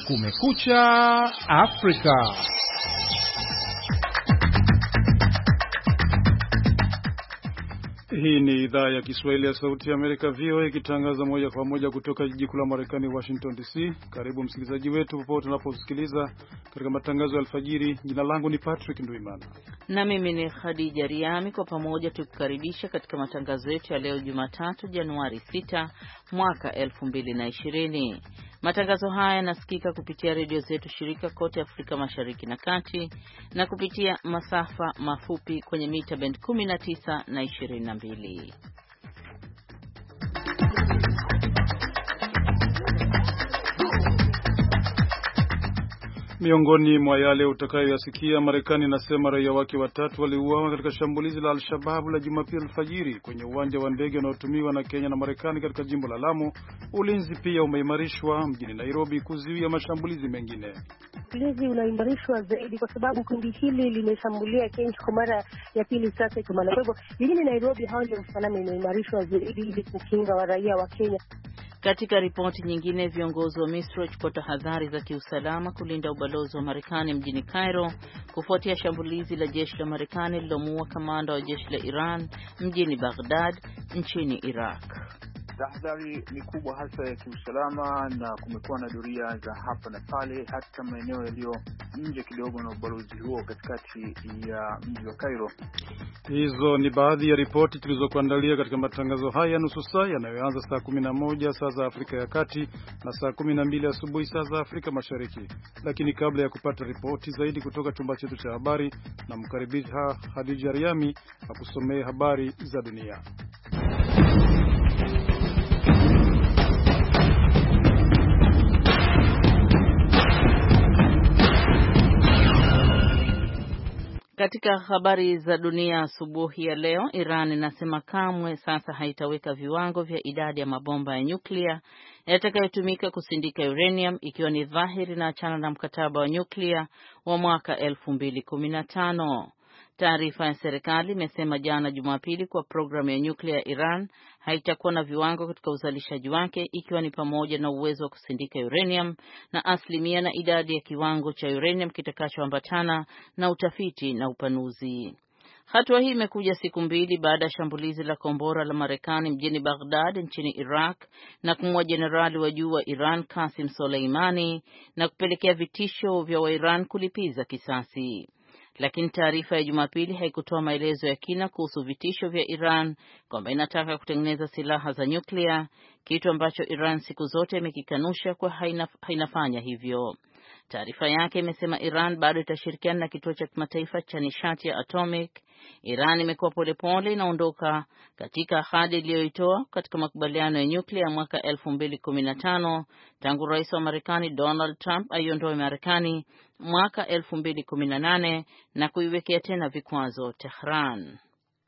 Kumekucha Afrika. Hii ni idhaa ya Kiswahili ya Sauti ya Amerika, VOA, ikitangaza moja kwa moja kutoka jiji kuu la Marekani, Washington DC. Karibu msikilizaji wetu popote unaposikiliza katika matangazo ya alfajiri. Jina langu ni Patrick Nduimana na mimi ni Khadija Riami. Kwa pamoja tukukaribisha katika matangazo yetu ya leo Jumatatu Januari 6 mwaka 2020. Matangazo haya yanasikika kupitia redio zetu shirika kote Afrika Mashariki na Kati na kupitia masafa mafupi kwenye mita band 19 na 22. Miongoni mwa yale utakayoyasikia, Marekani inasema raia wake watatu waliuawa katika shambulizi la Al-Shabaab la Jumapili alfajiri kwenye uwanja wa ndege unaotumiwa na Kenya na Marekani katika jimbo la Lamu. Ulinzi pia umeimarishwa mjini Nairobi kuzuia mashambulizi mengine. Ulinzi unaimarishwa zaidi kwa sababu kundi hili limeshambulia Kenya kwa mara ya pili sasa kwa maana. Kwa hivyo jijini Nairobi hali ya usalama imeimarishwa zaidi ili kukinga raia wa Kenya. Katika ripoti nyingine, viongozi wa Misri wachukua tahadhari za kiusalama kulinda ubalozi wa Marekani mjini Cairo kufuatia shambulizi la jeshi la Marekani lilomuua kamanda wa jeshi la Iran mjini Baghdad nchini Iraq. Tahadhari ni kubwa hasa ya kiusalama na kumekuwa na doria za hapa na pale hata maeneo yaliyo nje kidogo na ubalozi huo katikati ya mji wa Cairo. Hizo ni baadhi ya ripoti tulizokuandalia katika matangazo haya nusu saa yanayoanza saa 11 saa za Afrika ya Kati na saa 12 asubuhi saa za Afrika Mashariki. Lakini kabla ya kupata ripoti zaidi kutoka chumba chetu cha habari, na mkaribisha Khadija Riami akusomee habari za dunia. Katika habari za dunia asubuhi ya leo, Iran inasema kamwe sasa haitaweka viwango vya idadi ya mabomba ya nyuklia yatakayotumika kusindika uranium, ikiwa ni dhahiri na achana na mkataba wa nyuklia wa mwaka 2015. Taarifa ya serikali imesema jana Jumapili kwa programu ya nyuklia ya Iran haitakuwa na viwango katika uzalishaji wake, ikiwa ni pamoja na uwezo wa kusindika uranium na asilimia na idadi ya kiwango cha uranium kitakachoambatana na utafiti na upanuzi. Hatua hii imekuja siku mbili baada ya shambulizi la kombora la Marekani mjini Baghdad nchini Iraq na kumua jenerali wa juu wa Iran Qasim Soleimani na kupelekea vitisho vya Wairan kulipiza kisasi. Lakini taarifa ya Jumapili haikutoa maelezo ya kina kuhusu vitisho vya Iran kwamba inataka kutengeneza silaha za nyuklia, kitu ambacho Iran siku zote imekikanusha kwa hainafanya hivyo. Taarifa yake imesema Iran bado itashirikiana na kituo cha kimataifa cha nishati ya atomic. Iran imekuwa polepole inaondoka katika ahadi iliyoitoa katika makubaliano ya nyuklia ya mwaka 2015 tangu rais wa Marekani Donald Trump aiondoe Marekani mwaka 2018 na kuiwekea tena vikwazo Tehran.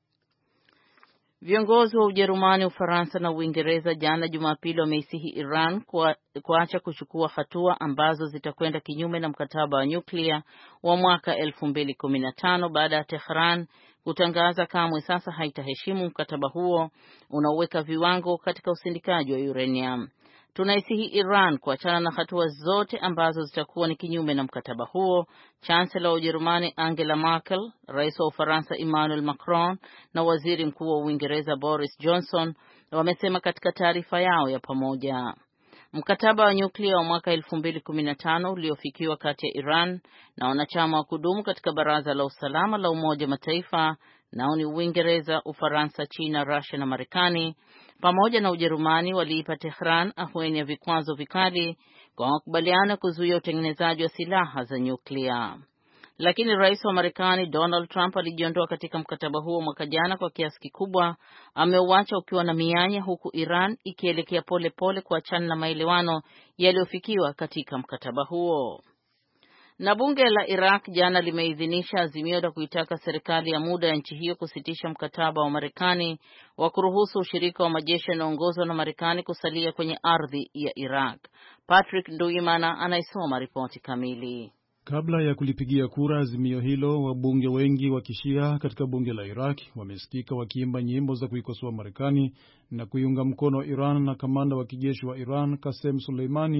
Viongozi wa Ujerumani, Ufaransa na Uingereza jana Jumapili wameisihi Iran kuacha kuchukua hatua ambazo zitakwenda kinyume na mkataba wa nyuklia wa mwaka 2015 baada ya Tehran kutangaza kamwe sasa haitaheshimu mkataba huo unaoweka viwango katika usindikaji wa uranium. Tunaisihi Iran kuachana na hatua zote ambazo zitakuwa ni kinyume na mkataba huo, Chancellor wa Ujerumani Angela Merkel, Rais wa Ufaransa Emmanuel Macron na Waziri Mkuu wa Uingereza Boris Johnson wamesema katika taarifa yao ya pamoja. Mkataba wa nyuklia wa mwaka 2015 uliofikiwa kati ya Iran na wanachama wa kudumu katika Baraza la Usalama la Umoja wa Mataifa, nao ni Uingereza, Ufaransa, China, Russia na Marekani pamoja na Ujerumani, waliipa Tehran ahueni ya vikwazo vikali kwa makubaliano kuzuia utengenezaji wa silaha za nyuklia. Lakini rais wa Marekani Donald Trump alijiondoa katika mkataba huo mwaka jana kwa kiasi kikubwa, ameuacha ukiwa na mianya, huku Iran ikielekea pole kuachana na maelewano yaliyofikiwa katika mkataba huo. Na bunge la Iraq jana limeidhinisha azimio la kuitaka serikali ya muda ya nchi hiyo kusitisha mkataba wa Marekani wa kuruhusu ushirika wa majeshi yanayoongozwa na Marekani kusalia kwenye ardhi ya Iraq. Patrick Nduimana anaisoma ripoti kamili. Kabla ya kulipigia kura azimio hilo, wabunge wengi wa Kishia katika bunge la Iraq wamesikika wakiimba nyimbo za kuikosoa Marekani na kuiunga mkono Iran, na kamanda wa kijeshi wa Iran Qasem Soleimani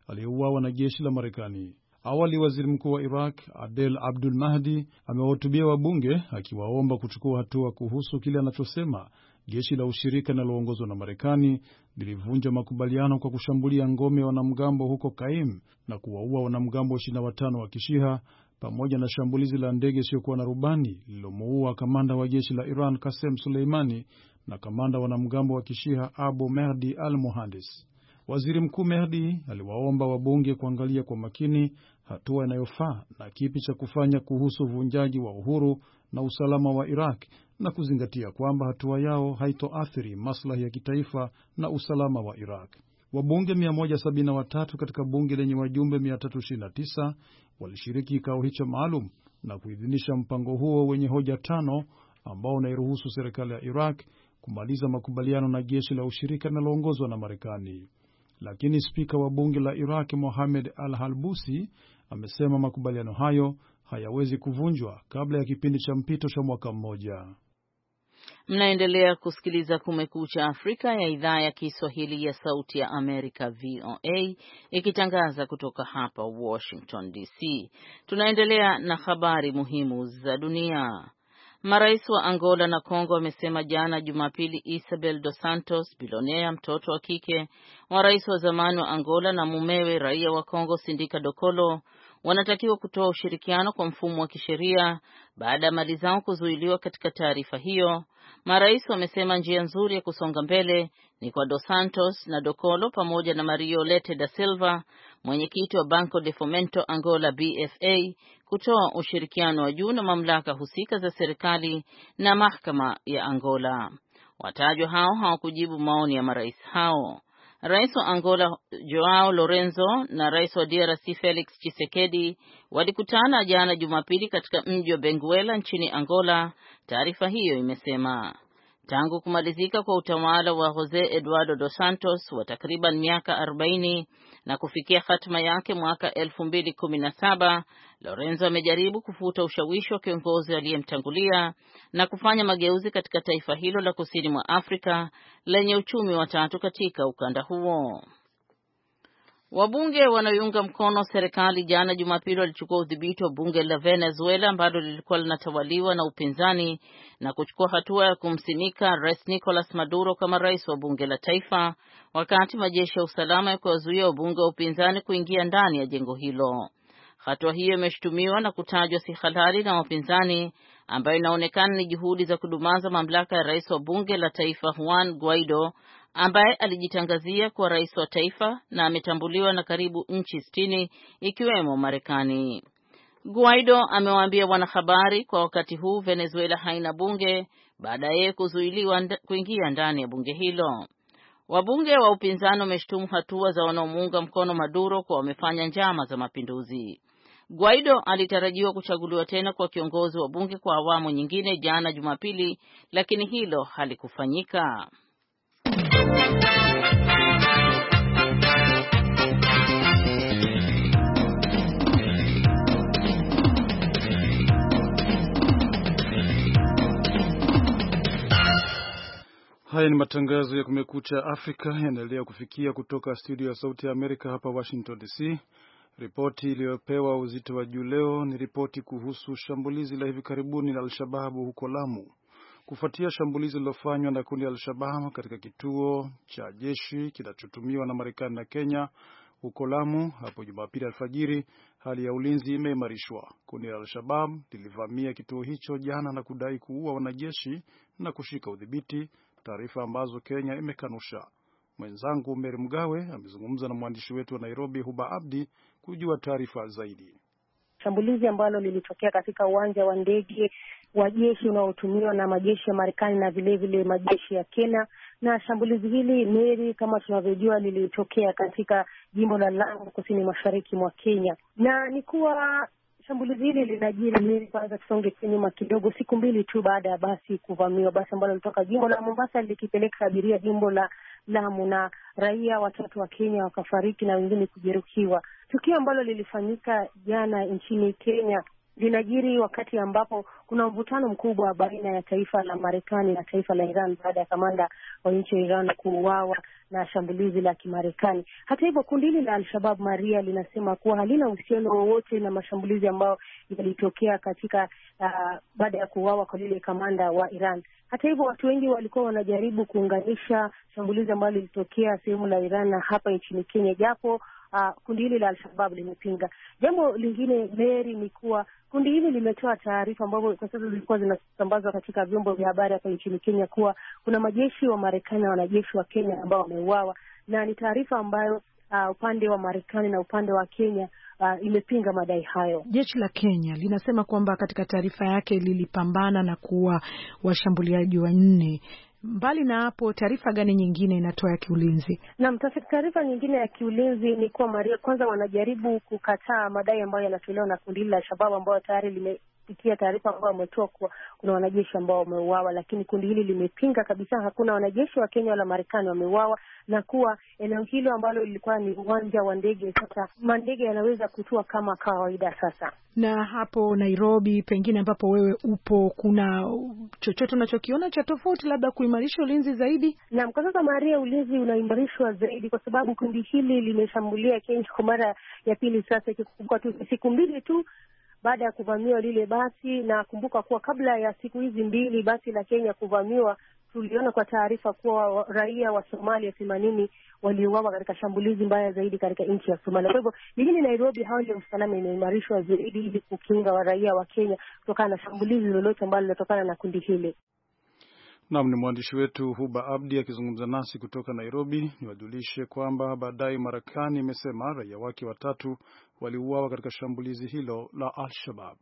aliyeuawa na jeshi la Marekani. Awali waziri mkuu wa Iraq Adel Abdul Mahdi amewahutubia wabunge akiwaomba kuchukua hatua kuhusu kile anachosema jeshi la ushirika linaloongozwa na Marekani lilivunja makubaliano kwa kushambulia ngome ya wanamgambo huko Qaim na kuwaua wanamgambo 25 wa Kishiha, pamoja na shambulizi la ndege isiyokuwa na rubani lililomuua kamanda wa jeshi la Iran Qasem Soleimani na kamanda wanamgambo wa Kishiha Abu Mahdi al-Muhandis. Waziri Mkuu Mahdi aliwaomba wabunge kuangalia kwa makini hatua inayofaa na kipi cha kufanya kuhusu uvunjaji wa uhuru na usalama wa Iraq na kuzingatia kwamba hatua yao haitoathiri maslahi ya kitaifa na usalama wa Iraq. Wabunge 173 katika bunge lenye wajumbe 329 walishiriki kikao hicho maalum na kuidhinisha mpango huo wenye hoja 5 ambao unairuhusu serikali ya Iraq kumaliza makubaliano na jeshi la ushirika linaloongozwa na Marekani. Lakini spika wa bunge la Iraq Mohamed Al-Halbusi amesema makubaliano hayo hayawezi kuvunjwa kabla ya kipindi cha mpito cha mwaka mmoja. Mnaendelea kusikiliza Kumekucha Afrika ya idhaa ya Kiswahili ya Sauti ya Amerika VOA ikitangaza kutoka hapa Washington DC. Tunaendelea na habari muhimu za dunia. Marais wa Angola na Kongo wamesema jana Jumapili Isabel dos Santos, bilionea mtoto wa kike wa rais wa zamani wa Angola, na mumewe raia wa Kongo Sindika Dokolo wanatakiwa kutoa ushirikiano kwa mfumo wa kisheria baada ya mali zao kuzuiliwa. Katika taarifa hiyo, marais wamesema njia nzuri ya kusonga mbele ni kwa Dos Santos na Dokolo pamoja na Mario Lete da Silva, mwenyekiti wa Banco de Fomento Angola BFA, kutoa ushirikiano wa juu na mamlaka husika za serikali na mahakama ya Angola. Watajwa hao hawakujibu maoni ya marais hao. Rais wa Angola Joao Lorenzo na rais wa DRC Felix Tshisekedi walikutana jana Jumapili katika mji wa Benguela nchini Angola. Taarifa hiyo imesema tangu kumalizika kwa utawala wa Jose Eduardo dos Santos wa takriban miaka 40 na kufikia hatima yake mwaka 2017, Lorenzo amejaribu kufuta ushawishi wa kiongozi aliyemtangulia na kufanya mageuzi katika taifa hilo la kusini mwa Afrika lenye uchumi wa tatu katika ukanda huo. Wabunge wanaounga mkono serikali jana Jumapili walichukua udhibiti wa bunge la Venezuela ambalo lilikuwa linatawaliwa na upinzani na kuchukua hatua ya kumsimika Rais Nicolas Maduro kama rais wa bunge la taifa, wakati majeshi ya usalama yakiwazuia wabunge wa upinzani kuingia ndani ya jengo hilo. Hatua hiyo imeshutumiwa na kutajwa si halali na wapinzani, ambayo inaonekana ni juhudi za kudumaza mamlaka ya rais wa bunge la taifa Juan Guaido, ambaye alijitangazia kuwa rais wa taifa na ametambuliwa na karibu nchi 60 ikiwemo Marekani. Guaido amewaambia wanahabari kwa wakati huu Venezuela haina bunge baada ya kuzuiliwa kuingia ndani ya bunge hilo. Wabunge wa upinzani wameshtumu hatua za wanaomuunga mkono Maduro kwa wamefanya njama za mapinduzi. Guaido alitarajiwa kuchaguliwa tena kwa kiongozi wa bunge kwa awamu nyingine jana Jumapili, lakini hilo halikufanyika. Haya ni matangazo ya Kumekucha Afrika yanaendelea kufikia kutoka studio ya Sauti ya Amerika hapa Washington DC. Ripoti iliyopewa uzito wa juu leo ni ripoti kuhusu shambulizi la hivi karibuni la Al-Shabaab huko Lamu. Kufuatia shambulizi lilofanywa na kundi la Al-Shabaab katika kituo cha jeshi kinachotumiwa na Marekani na Kenya huko Lamu hapo Jumapili alfajiri, hali ya ulinzi imeimarishwa. Kundi la Al-Shabaab lilivamia kituo hicho jana na kudai kuua wanajeshi na kushika udhibiti, taarifa ambazo Kenya imekanusha. Mwenzangu Meri Mgawe amezungumza na mwandishi wetu wa Nairobi Huba Abdi kujua taarifa zaidi. Shambulizi ambalo lilitokea katika uwanja wa ndege wa jeshi unaotumiwa na majeshi ya Marekani na vile vile majeshi ya Kenya, na shambulizi hili Meri, kama tunavyojua, lilitokea katika jimbo la Lamu kusini mashariki mwa Kenya. Na ni kuwa shambulizi hili linajiri Meri, kwanza tusonge nyuma kidogo, siku mbili tu baada ya basi kuvamiwa, basi ambalo lilitoka jimbo la Mombasa likipeleka abiria jimbo la Lamu, na raia 3 wa Kenya wakafariki na wengine kujeruhiwa. Tukio ambalo lilifanyika jana nchini Kenya linajiri wakati ambapo kuna mvutano mkubwa baina ya taifa la Marekani na taifa la Iran baada ya kamanda wa nchi ya Iran kuuawa na shambulizi la Kimarekani. Hata hivyo, kundi hili la Al-Shabaab Maria linasema kuwa halina uhusiano wowote na mashambulizi ambayo yalitokea katika baada ya kuuawa kwa lile kamanda wa Iran. Hata hivyo, watu wengi walikuwa wanajaribu kuunganisha shambulizi ambalo lilitokea sehemu la Iran na hapa nchini Kenya, japo kundi hili la Al-Shabaab limepinga. Jambo lingine, Mary, ni kuwa kundi hili limetoa taarifa ambazo kwa sasa zilikuwa zinasambazwa katika vyombo vya habari hapa nchini Kenya kuwa kuna majeshi wa Marekani na wanajeshi wa Kenya ambao wameuawa, na ni taarifa ambayo upande wa Marekani na upande wa Kenya imepinga madai hayo. Jeshi la Kenya linasema kwamba katika taarifa yake lilipambana na kuua washambuliaji 4. Mbali na hapo, taarifa gani nyingine inatoa ya kiulinzi? Naam, taarifa nyingine ya kiulinzi ni kuwa Maria, kwanza wanajaribu kukataa madai ambayo yanatolewa na kundi la Shabab ambao tayari limepitia taarifa ambayo wametoa kuwa kuna wanajeshi ambao wameuawa, lakini kundi hili limepinga kabisa hakuna wanajeshi wa Kenya wala Marekani wameuawa, na kuwa eneo hilo ambalo lilikuwa ni uwanja wa ndege, sasa mandege yanaweza kutua kama kawaida sasa. Na hapo Nairobi, pengine ambapo wewe upo, kuna chochote unachokiona cha tofauti, labda kuimarisha ulinzi zaidi? Naam, kwa sasa Maria, ulinzi unaimarishwa zaidi kwa sababu kundi hili limeshambulia Kenya kwa mara ya pili sasa, ikikumbuka tu siku 2 tu baada ya kuvamiwa lile basi, na kumbuka kuwa kabla ya siku hizi 2 basi la Kenya kuvamiwa, tuliona kwa taarifa kuwa raia wa Somalia 80 waliuawa katika shambulizi mbaya zaidi katika nchi ya Somalia. Kwa hivyo jijini Nairobi hali ya usalama imeimarishwa zaidi ili kukinga raia wa Kenya kutokana na shambulizi lolote ambalo linatokana na kundi hili. Naam, ni mwandishi wetu Huba Abdi akizungumza nasi kutoka Nairobi. Niwajulishe kwamba baadaye Marekani imesema raia wake 3 waliuawa katika shambulizi hilo la Al-Shabaab.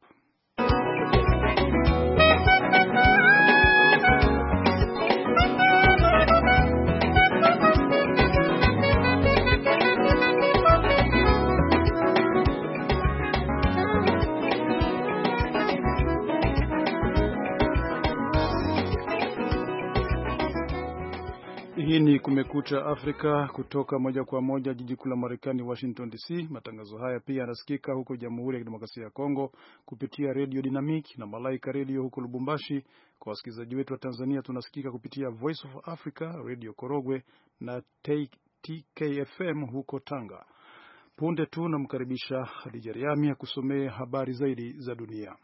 Hii ni Kumekucha Afrika kutoka moja kwa moja jiji kuu la Marekani, Washington DC. Matangazo haya pia yanasikika huko Jamhuri ya Kidemokrasia ya Kongo kupitia Radio Dynamic na Malaika Radio huko Lubumbashi. Kwa wasikilizaji wetu wa Tanzania, tunasikika kupitia Voice of Africa, Radio Korogwe na TKFM huko Tanga. Punde tu namkaribisha Hadija Riami akusomee habari zaidi za dunia.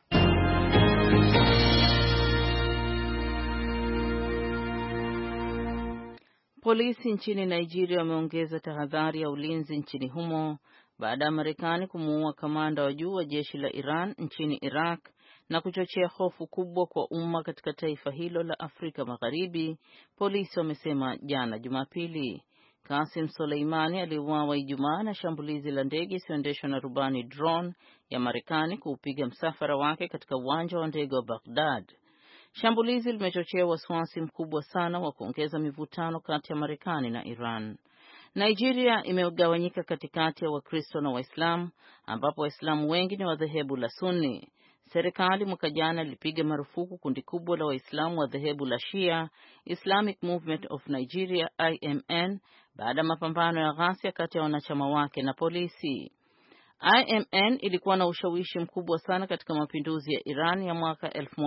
Polisi nchini Nigeria wameongeza tahadhari ya ulinzi nchini humo baada ya Marekani kumuua kamanda wa juu wa jeshi la Iran nchini Iraq na kuchochea hofu kubwa kwa umma katika taifa hilo la Afrika Magharibi, polisi wamesema jana Jumapili. Qasim Soleimani aliuawa Ijumaa na shambulizi la ndege isiyoendeshwa na rubani drone ya Marekani kuupiga msafara wake katika uwanja wa ndege wa Baghdad. Shambulizi limechochea wasiwasi mkubwa sana wa kuongeza mivutano kati ya Marekani na Iran. Nigeria imegawanyika katikati ya Wakristo na Waislamu, ambapo Waislamu wengi ni wa dhehebu la Sunni. Serikali mwaka jana ilipiga marufuku kundi kubwa la Waislamu wa dhehebu la Shia, Islamic Movement of Nigeria IMN, baada ya mapambano ya ghasia kati ya wanachama wake na polisi. IMN ilikuwa na ushawishi mkubwa sana katika mapinduzi ya Iran ya mwaka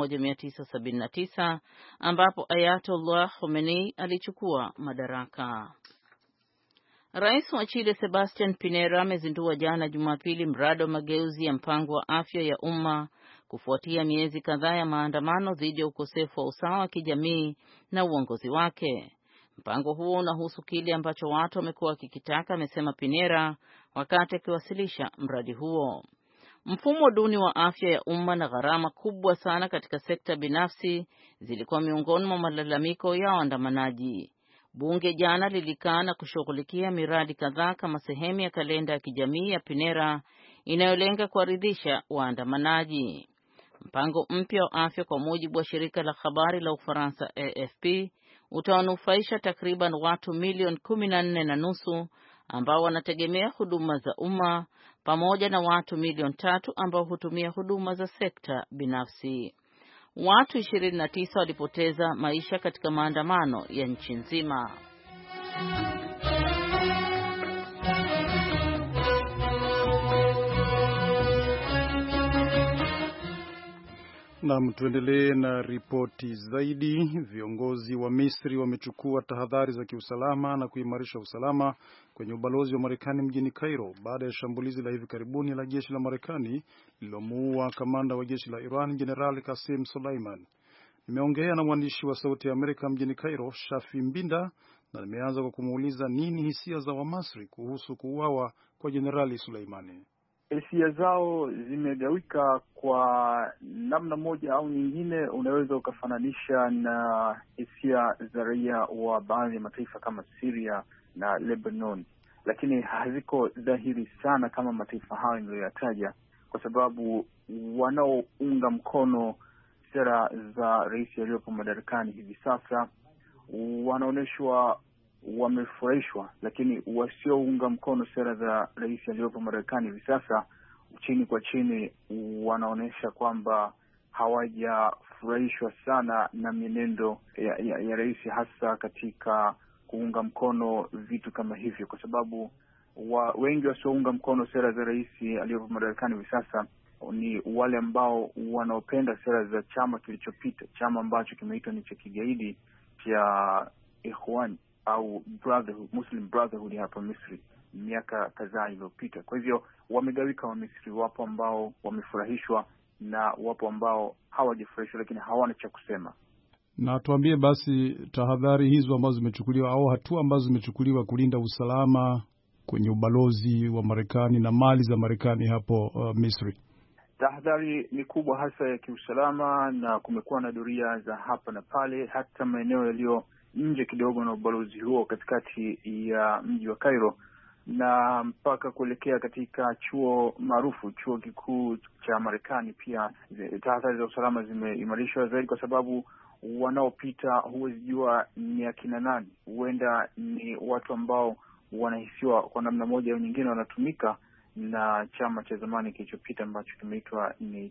1979 ambapo Ayatollah Khomeini alichukua madaraka. Rais wa Chile Sebastian Pinera amezindua jana Jumapili mradi wa mageuzi ya mpango wa afya ya umma kufuatia miezi kadhaa ya maandamano dhidi ya ukosefu wa usawa wa kijamii na uongozi wake. Mpango huo unahusu kile ambacho watu wamekuwa wakikitaka, amesema Pinera wakati akiwasilisha mradi huo. Mfumo duni wa afya ya umma na gharama kubwa sana katika sekta binafsi zilikuwa miongoni mwa malalamiko ya waandamanaji. Bunge jana lilikaa na kushughulikia miradi kadhaa kama sehemu ya kalenda ya kijamii ya Pinera inayolenga kuwaridhisha waandamanaji. Mpango mpya wa afya, kwa mujibu wa shirika la habari la Ufaransa AFP, utawanufaisha takriban watu milioni 14.5 ambao wanategemea huduma za umma pamoja na watu milioni 3 ambao hutumia huduma za sekta binafsi. Watu 29 walipoteza maisha katika maandamano ya nchi nzima. Na tuendelee na ripoti zaidi. Viongozi wa Misri wamechukua tahadhari za kiusalama na kuimarisha usalama kwenye ubalozi wa Marekani mjini Cairo baada ya shambulizi la hivi karibuni la jeshi la Marekani lililomuua kamanda wa jeshi la Iran General Qasem Soleiman. Nimeongea na mwandishi wa Sauti ya Amerika mjini Cairo, Shafi Mbinda, na nimeanza kwa kumuuliza nini hisia za Wamasri kuhusu kuuawa kwa Generali Soleimani. Hisia zao zimegawika kwa namna moja au nyingine. Unaweza ukafananisha na hisia za raia wa baadhi ya mataifa kama Syria na Lebanon, lakini haziko dhahiri sana kama mataifa hayo niliyoyataja, kwa sababu wanaounga mkono sera za rais aliyopo madarakani hivi sasa wanaonyeshwa wamefurahishwa, lakini wasiounga mkono sera za rais aliyopo madarakani hivi sasa, chini kwa chini, wanaonyesha kwamba hawajafurahishwa sana na mienendo ya rais, hasa katika kuunga mkono vitu kama hivyo, kwa sababu wengi wasiounga mkono sera za rais aliyopo madarakani hivi sasa ni wale ambao wanaopenda sera za chama kilichopita, chama ambacho kimeitwa ni cha kigaidi cha Ikhwan au Brotherhood, Muslim Brotherhood hapa Misri miaka kadhaa iliyopita. Kwa hivyo wamegawika wa Misri, wapo ambao wamefurahishwa na wapo ambao hawajafurahishwa, lakini hawana cha kusema. Na tuambie basi tahadhari hizo ambazo zimechukuliwa au hatua ambazo zimechukuliwa kulinda usalama kwenye ubalozi wa Marekani na mali za Marekani hapo Misri. Tahadhari ni kubwa, hasa ya kiusalama, na kumekuwa na doria za hapa na pale, hata maeneo yaliyo nje kidogo na ubalozi huo katikati ya mji wa Cairo, na mpaka kuelekea katika chuo maarufu, chuo kikuu cha Marekani. Pia tahadhari za usalama zimeimarishwa zaidi, kwa sababu wanaopita huwezi jua ni akina nani. Huenda ni watu ambao wanahisiwa kwa namna moja au nyingine wanatumika na chama cha zamani kilichopita ambacho kimeitwa ni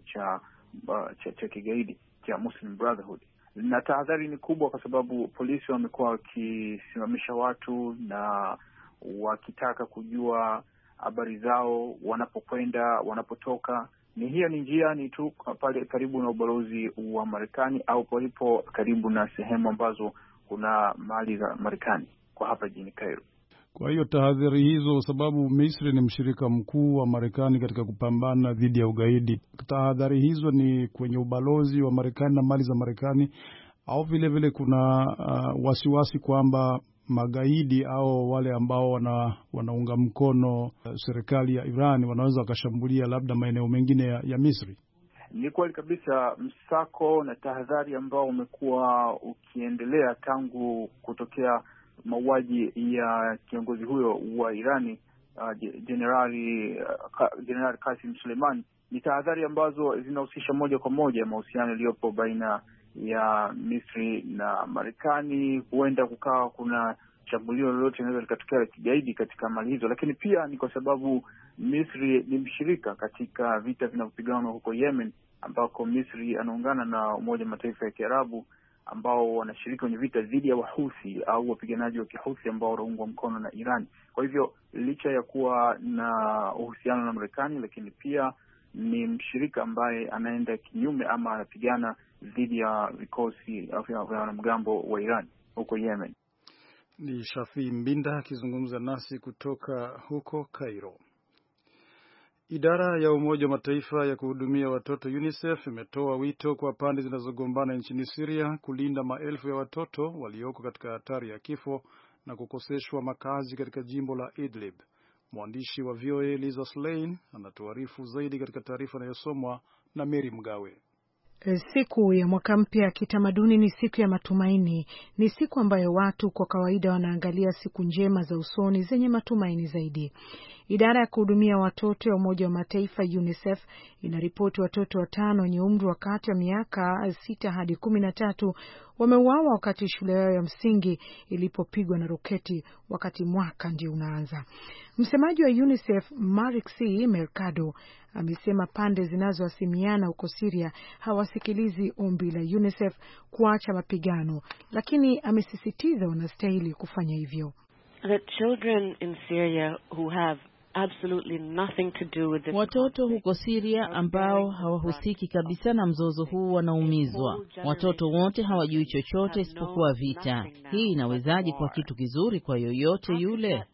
cha kigaidi cha Muslim Brotherhood. Na tahadhari ni kubwa kwa sababu polisi wamekuwa wakisimamisha watu na wakitaka kujua habari zao, wanapokwenda, wanapotoka. Hiyo ni njia ni tu pale karibu na ubalozi wa Marekani au palipo karibu na sehemu ambazo kuna mali za Marekani kwa hapa jijini Cairo. Kwa hiyo tahadhari hizo, sababu Misri ni mshirika mkuu wa Marekani katika kupambana dhidi ya ugaidi, tahadhari hizo ni kwenye ubalozi wa Marekani na mali za Marekani, au vile vile kuna wasiwasi kwamba magaidi au wale ambao wanaunga mkono serikali ya Iran wanaweza wakashambulia labda maeneo mengine ya Misri? Ni kweli kabisa. Msako na tahadhari ambao umekuwa ukiendelea tangu kutokea mauaji ya kiongozi huyo wa Irani, Generali Qasem Soleimani, ni tahadhari ambazo zinahusisha moja kwa moja mahusiano yaliyopo baina ya Misri na Marekani. Huenda kukawa kuna shambulio lolote linaweza likatokea la kigaidi katika mali hizo, lakini pia ni kwa sababu Misri ni mshirika katika vita vinavyopiganwa huko Yemen, ambako Misri anaungana na Umoja wa Mataifa ya Kiarabu ambao wanashiriki kwenye vita dhidi ya Wahuthi au wapiganaji wa Kihuthi ambao wanaungwa mkono na Iran. Kwa hivyo licha ya kuwa na uhusiano na Marekani, lakini pia ni mshirika ambaye anaenda kinyume ama anapigana dhidi ya vikosi vya wanamgambo wa Iran huko Yemen. Ni Shafi Mbinda akizungumza nasi kutoka huko Cairo. Idara ya Umoja wa Mataifa ya kuhudumia watoto UNICEF imetoa wito kwa pande zinazogombana nchini Syria kulinda maelfu ya watoto walioko katika hatari ya kifo na kukoseshwa makazi katika jimbo la Idlib. Mwandishi wa VOA Lisa Schlein anatuarifu zaidi katika taarifa inayosomwa na Mary Mgawe. Siku ya mwaka mpya kitamaduni ni siku ya matumaini. Ni siku ambayo watu kwa kawaida wanaangalia siku njema za usoni zenye matumaini zaidi. Idara ya kuhudumia watoto ya Umoja wa Mataifa UNICEF inaripoti watoto 5 wenye umri wa kati ya miaka 6 hadi 13 wameuawa wakati shule yao ya msingi ilipopigwa na roketi wakati mwaka ndio unaanza. Msemaji wa UNICEF Marixie Mercado amesema pande zinazohasimiana huko Syria hawasikilizi ombi la UNICEF kuacha mapigano, lakini amesisitiza wanastahili kufanya hivyo. The children in Syria who have absolutely nothing to do with this. Watoto huko Syria ambao hawahusiki kabisa na mzozo huu wanaumizwa. Watoto wote hawajui chochote isipokuwa vita. Hii inawezaje kwa kitu kizuri kwa yoyote yule?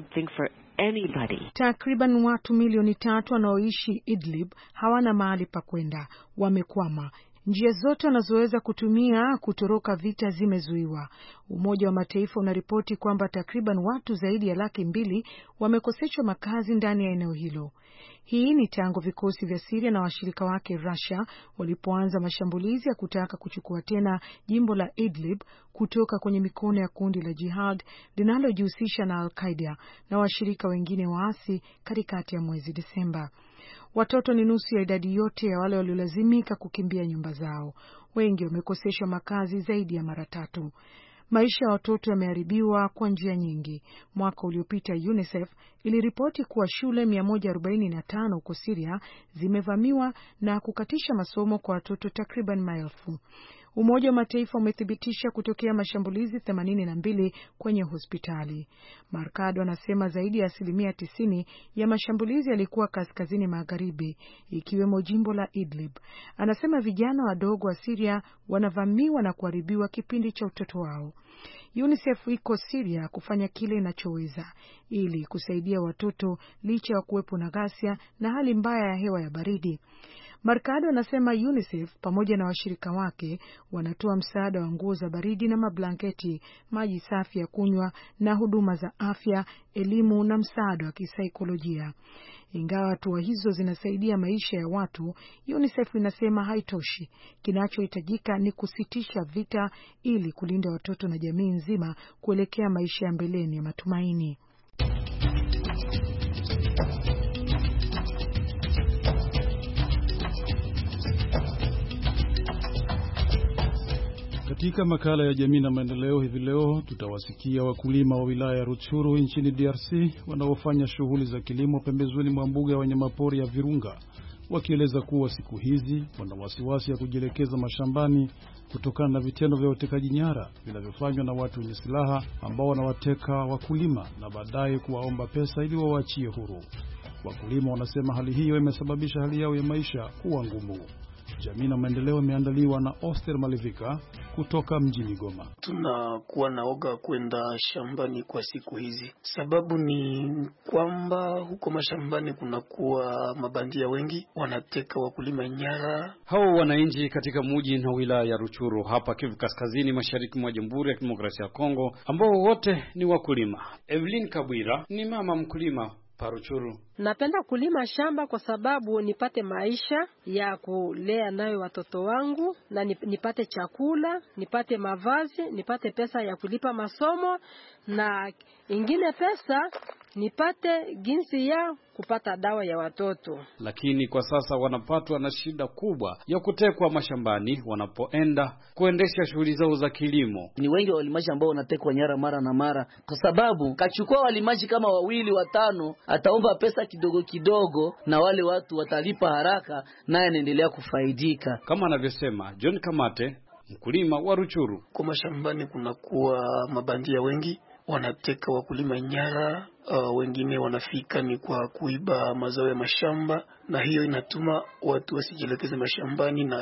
Takriban watu milioni 3 wanaoishi Idlib hawana mahali pa kwenda, wamekwama. Njia zote wanazoweza kutumia kutoroka vita zimezuiwa. Umoja wa Mataifa unaripoti kwamba takriban watu zaidi ya 200,000 wamekoseshwa makazi ndani ya eneo hilo. Hii ni tangu vikosi vya Syria na washirika wake Russia walipoanza mashambulizi ya kutaka kuchukua tena jimbo la Idlib kutoka kwenye mikono ya kundi la jihad linalojihusisha na Al-Qaeda na washirika wengine waasi katikati ya mwezi Desemba. Watoto ni nusu ya idadi yote ya wale waliolazimika kukimbia nyumba zao. Wengi wamekoseshwa makazi zaidi ya mara 3. Maisha ya watoto yameharibiwa kwa njia nyingi. Mwaka uliopita UNICEF iliripoti kuwa shule 145 huko Syria zimevamiwa na kukatisha masomo kwa watoto takriban 1000. Umoja wa Mataifa umethibitisha kutokea mashambulizi 82 kwenye hospitali. Marcado anasema zaidi ya 90% ya mashambulizi yalikuwa kaskazini magharibi, ikiwemo jimbo la Idlib. Anasema vijana wadogo wa Syria wanavamiwa na kuharibiwa kipindi cha utoto wao. UNICEF iko Syria kufanya kile inachoweza ili kusaidia watoto licha ya kuwepo na ghasia na hali mbaya ya hewa ya baridi. Marcado anasema UNICEF pamoja na washirika wake wanatoa msaada wa nguo za baridi na mablanketi, maji safi ya kunywa na huduma za afya, elimu na msaada wa kisaikolojia. Ingawa hatua hizo zinasaidia maisha ya watu, UNICEF inasema haitoshi. Kinachohitajika ni kusitisha vita ili kulinda watoto na jamii nzima kuelekea maisha ya mbeleni ya matumaini. Katika makala ya jamii na maendeleo hivi leo tutawasikia wakulima wa wilaya ya Rutshuru nchini DRC wanaofanya shughuli za kilimo pembezoni mwa mbuga ya wanyamapori ya Virunga, wakieleza kuwa siku hizi wana wasiwasi ya kujielekeza mashambani kutokana na vitendo vya utekaji nyara vinavyofanywa na watu wenye silaha ambao wanawateka wakulima na baadaye kuwaomba pesa ili wawaachie huru. Wakulima wanasema hali hiyo imesababisha hali yao ya maisha kuwa ngumu. Jamii na maendeleo imeandaliwa na Oster Malivika kutoka mjini Goma. Tunakuwa na oga kwenda shambani kwa siku hizi. Sababu ni kwamba huko mashambani kunakuwa mabandia wengi wanateka wakulima nyara. Hao wananchi katika mji na wilaya ya Rutshuru hapa Kivu Kaskazini mashariki mwa Jamhuri ya Kidemokrasia ya Kongo ambao wote ni wakulima. Evelyn Kabwira ni mama mkulima Paruchuru. Napenda kulima shamba kwa sababu nipate maisha ya kulea nayo watoto wangu na nipate chakula, nipate mavazi, nipate pesa ya kulipa masomo na ingine pesa nipate jinsi ya kupata dawa ya watoto. Lakini kwa sasa wanapatwa na shida kubwa ya kutekwa mashambani wanapoenda kuendesha shughuli zao za kilimo. Ni wengi wa walimaji ambao wanatekwa nyara mara na mara kwa sababu kachukua walimaji kama 2 5, ataomba pesa kidogo kidogo na wale watu watalipa haraka naye anaendelea kufaidika. Kama anavyosema John Kamate, mkulima wa Rutshuru. Kwa mashambani kunakuwa mabandia wengi wanateka wakulima nyara, wengine wanafika ni kwa kuiba mazao ya mashamba, na hiyo inatuma watu wasijielekeze mashambani na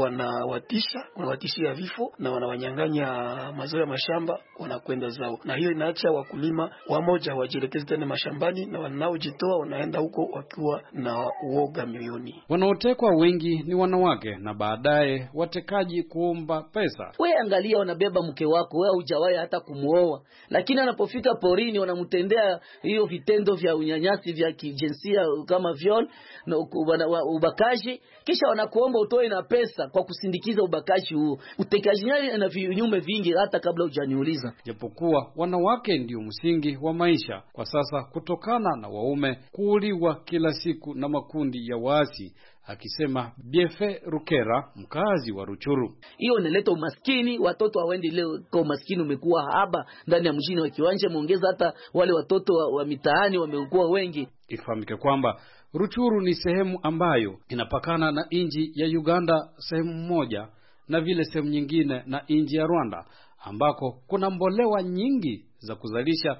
wanawatishia vifo na wanawanyang'anya mazao ya mashamba, wanakwenda zao, na hiyo inaacha wakulima wamoja wajielekeze tena mashambani na wanaojitoa wanaenda huko wakiwa na uoga mioyoni. Wanaotekwa wengi ni wanawake na baadaye watekaji kuomba pesa. Wewe angalia, wanabeba mke wako, wewe hujawahi hata kumuoa, lakini anapofika porini wanamtendea hiyo vitendo vya unyanyasi vya kijinsia kama viol na ubakaji, kisha wanakuomba utoe na pesa kwa kusindikiza ubakaji huo. Utekaji nyara na vinyume vingi hata kabla hujaniuliza. Japokuwa wanawake ndio msingi wa maisha kwa sasa kutokana na waume kuuliwa kila siku na makundi ya waasi, akisema Biefe Rukera, mkazi wa Rutshuru. Hiyo inaleta umaskini, watoto hawaendi leo, kwa umaskini umekuwa haba ndani ya mjini wa Kiwanja, muongeza hata wale watoto wa mitaani wamekuwa wengi. Ifahamike kwamba Rutshuru ni sehemu ambayo inapakana na nchi ya Uganda sehemu moja na vile sehemu nyingine na nchi ya Rwanda, ambako kuna mbolewa nyingi za kuzalisha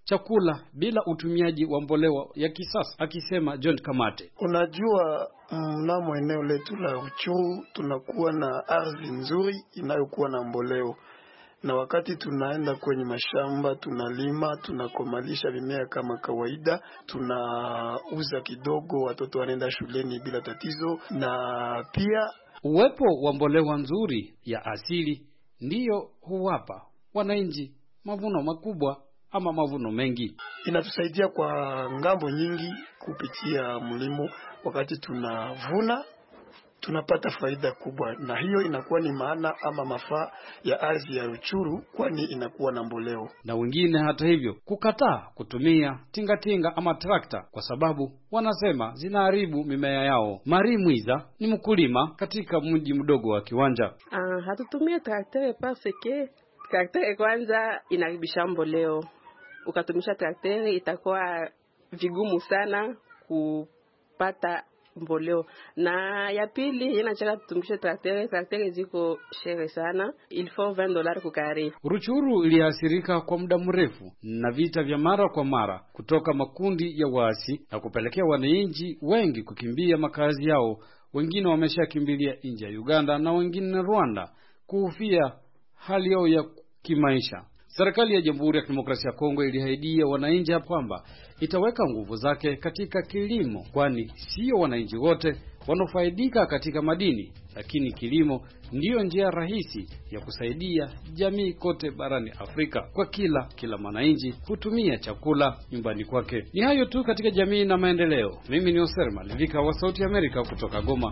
chakula bila utumiaji wa mbolea ya kisasa, akisema John Kamate. Unajua, mnamo eneo letu la Ruchuru tunakuwa na ardhi nzuri inayokuwa na mboleo, na wakati tunaenda kwenye mashamba tunalima, tunakomalisha mimea kama kawaida, tunauza kidogo, watoto wanaenda shuleni bila tatizo. Na pia uwepo wa mbolea nzuri ya asili ndiyo huwapa wananchi mavuno makubwa ama mavuno mengi. Inatusaidia kwa ngambo nyingi kupitia mlimo. Wakati tunavuna tunapata faida kubwa, na hiyo inakuwa ni maana ama mafaa ya ardhi ya Ruchuru, kwani inakuwa na mboleo. Na wengine hata hivyo kukataa kutumia tingatinga ama trakta kwa sababu wanasema zinaharibu mimea yao. Mari Mwiza ni mkulima katika mji mdogo wa Kiwanja. Hatutumie trakta parce que trakta kwanza inaribisha mboleo. Ukatumisha trakta itakuwa vigumu sana kupata mboleo. Na ya pili inataka tutumishe traktere ziko shere sana, il faut $20 kukare. Ruchuru iliathirika kwa muda mrefu na vita vya mara kwa mara kutoka makundi ya waasi na kupelekea wananchi wengi kukimbia makazi yao. Wengine wameshakimbilia nje ya Uganda na wengine Rwanda kuhofia hali yao ya kimaisha. Serikali ya Jamhuri ya Kidemokrasia ya Kongo iliahidia wananchi kwamba itaweka nguvu zake katika kilimo, kwani sio wananchi wote wanofaidika katika madini, lakini kilimo ndiyo njia rahisi ya kusaidia jamii kote barani Afrika. Kwa kila mwananchi hutumia chakula nyumbani kwake. Ni hayo tu katika jamii na maendeleo. Mimi ni Oser Malivika wa Sauti ya Amerika kutoka Goma.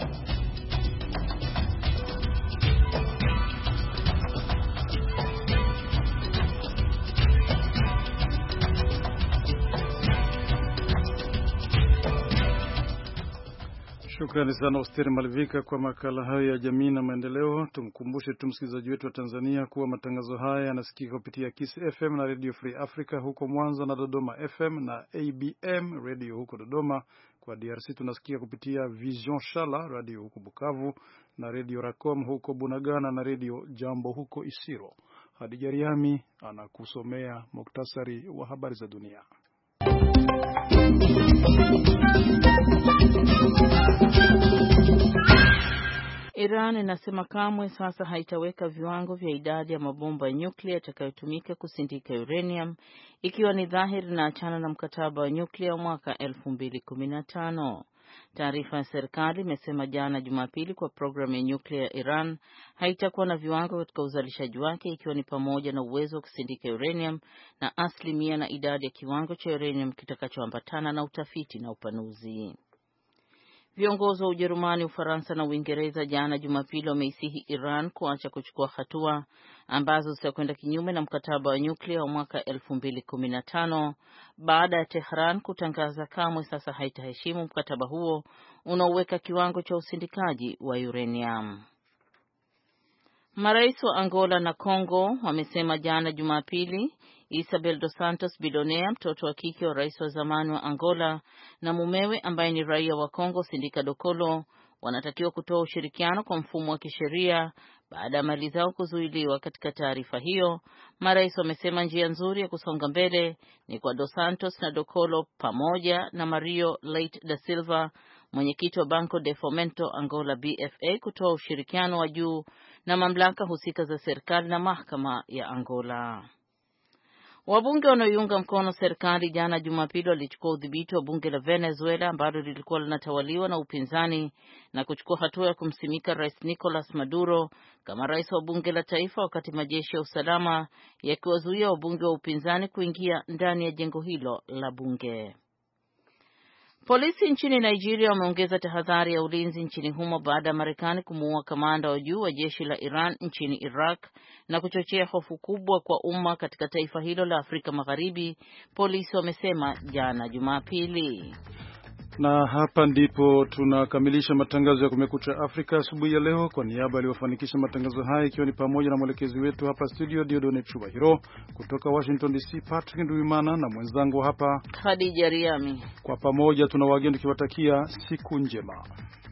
Shukrani sana Oster Malivika kwa makala hayo ya jamii na maendeleo. Tumkumbushe tu msikilizaji wetu wa Tanzania kuwa matangazo haya yanasikika kupitia Kiss FM na Radio Free Africa huko Mwanza na Dodoma FM na ABM Radio huko Dodoma. Kwa DRC tunasikia kupitia Vision Shala Radio huko Bukavu na Radio Racom huko Bunagana na Radio Jambo huko Isiro. Hadija Riami anakusomea muktasari wa habari za dunia. Iran inasema kamwe sasa haitaweka viwango vya idadi ya mabomba ya nyuklia yatakayotumika kusindika uranium, ikiwa ni dhahiri na achana na mkataba wa nyuklia mwaka 2015. Taarifa ya serikali imesema jana Jumapili kwa programu ya nyuklia ya Iran haitakuwa na viwango katika uzalishaji wake, ikiwa ni pamoja na uwezo wa kusindika uranium na asilimia na idadi ya kiwango cha uranium kitakachoambatana na utafiti na upanuzi. Viongozi wa Ujerumani, Ufaransa na Uingereza jana Jumapili wameisihi Iran kuacha kuchukua hatua ambazo zitakwenda kinyume na mkataba wa nyuklia wa mwaka 2015 baada ya Tehran kutangaza kamwe sasa haitaheshimu mkataba huo unaoweka kiwango cha usindikaji wa uranium. Marais wa Angola na Kongo wamesema jana Jumapili Isabel dos Santos Bidonea, mtoto wa kike wa rais wa zamani wa Angola, na mumewe ambaye ni raia wa Kongo Sindika Dokolo wanatakiwa kutoa ushirikiano kwa mfumo wa kisheria baada ya mali zao kuzuiliwa. Katika taarifa hiyo, marais wamesema njia nzuri ya kusonga mbele ni kwa Dos Santos na Dokolo pamoja na Mario Leite da Silva, mwenyekiti wa Banco de Fomento Angola BFA, kutoa ushirikiano wa juu na mamlaka husika za serikali na mahakama ya Angola. Wabunge wanaoiunga mkono serikali jana Jumapili walichukua udhibiti wa bunge la Venezuela ambalo lilikuwa linatawaliwa na upinzani na kuchukua hatua ya kumsimika Rais Nicolas Maduro kama rais wa bunge la taifa, wakati majeshi ya usalama yakiwazuia wabunge wa upinzani kuingia ndani ya jengo hilo la bunge. Polisi nchini Nigeria wameongeza tahadhari ya ulinzi nchini humo baada ya Marekani kumuua kamanda wa juu wa jeshi la Iran nchini Iraq na kuchochea hofu kubwa kwa umma katika taifa hilo la Afrika Magharibi, polisi wamesema jana Jumapili. Na hapa ndipo tunakamilisha matangazo ya Kumekucha Afrika asubuhi ya leo. Kwa niaba aliyofanikisha matangazo haya, ikiwa ni pamoja na mwelekezi wetu hapa studio Diodone Chubahiro, kutoka Washington DC Patrick Nduwimana na mwenzangu hapa Hadija Riami, kwa pamoja tunawageni tukiwatakia siku njema.